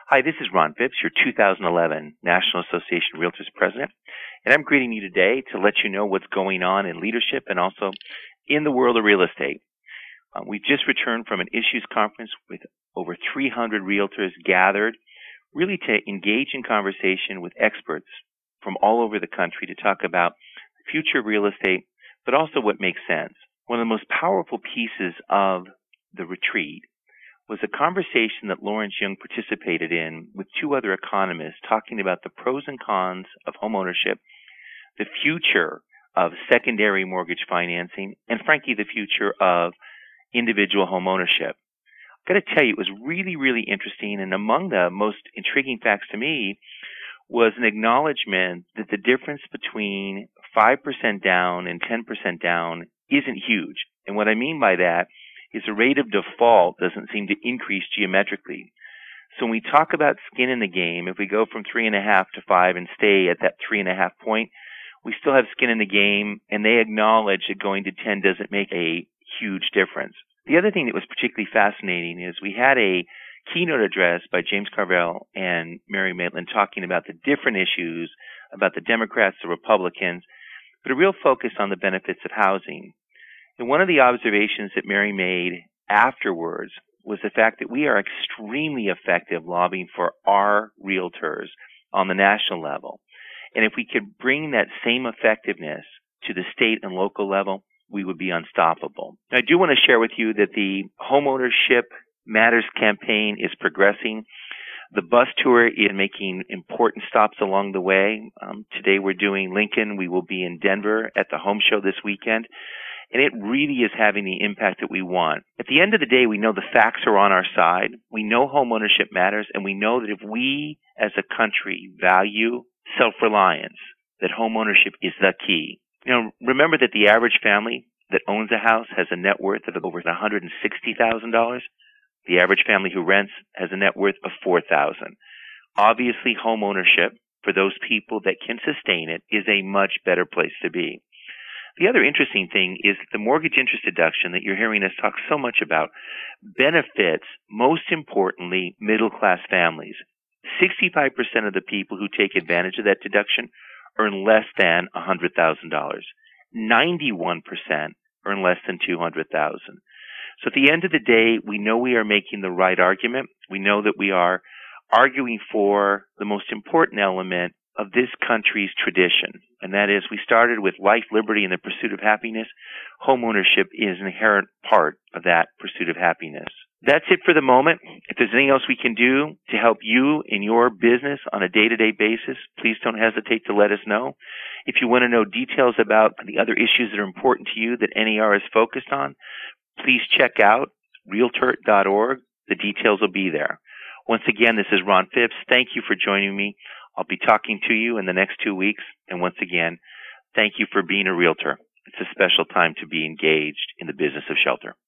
Hi, this is Ron Phipps, your 2011 National Association of Realtors President, and I'm greeting you today to let you know what's going on in leadership and also in the world of real estate. We've just returned from an issues conference with over 300 realtors gathered, really to engage in conversation with experts from all over the country to talk about the future of real estate, but also what makes sense. One of the most powerful pieces of the retreat was a conversation that Lawrence Young participated in with two other economists talking about the pros and cons of homeownership, the future of secondary mortgage financing, and frankly, the future of individual homeownership. I've got to tell you, it was really, really interesting, and among the most intriguing facts to me was an acknowledgement that the difference between 5% down and 10% down isn't huge. And what I mean by that is the rate of default doesn't seem to increase geometrically. So when we talk about skin in the game, if we go from 3.5 to 5 and stay at that 3.5 point, we still have skin in the game, and they acknowledge that going to 10 doesn't make a huge difference. The other thing that was particularly fascinating is we had a keynote address by James Carville and Mary Maitland talking about the different issues, about the Democrats, the Republicans, but a real focus on the benefits of housing. And one of the observations that Mary made afterwards was the fact that we are extremely effective lobbying for our realtors on the national level. And if we could bring that same effectiveness to the state and local level, we would be unstoppable. Now, I do want to share with you that the Homeownership Matters campaign is progressing. The bus tour is making important stops along the way. Today we're doing Lincoln. We will be in Denver at the Home Show this weekend. And it really is having the impact that we want. At the end of the day, we know the facts are on our side. We know homeownership matters, and we know that if we as a country value self-reliance, that homeownership is the key. You know, remember that the average family that owns a house has a net worth of over $160,000. The average family who rents has a net worth of $4,000. Obviously, homeownership, for those people that can sustain it, is a much better place to be. The other interesting thing is the mortgage interest deduction that you're hearing us talk so much about benefits, most importantly, middle-class families. 65% of the people who take advantage of that deduction earn less than $100,000. 91% earn less than $200,000. So at the end of the day, we know we are making the right argument. We know that we are arguing for the most important element of this country's tradition, and that is we started with life, liberty, and the pursuit of happiness. Homeownership is an inherent part of that pursuit of happiness. That's it for the moment. If there's anything else we can do to help you in your business on a day-to-day basis, please don't hesitate to let us know. If you want to know details about the other issues that are important to you that NAR is focused on, please check out Realtor.org. The details will be there. Once again, this is Ron Phipps. Thank you for joining me. I'll be talking to you in the next 2 weeks. And once again, thank you for being a realtor. It's a special time to be engaged in the business of shelter.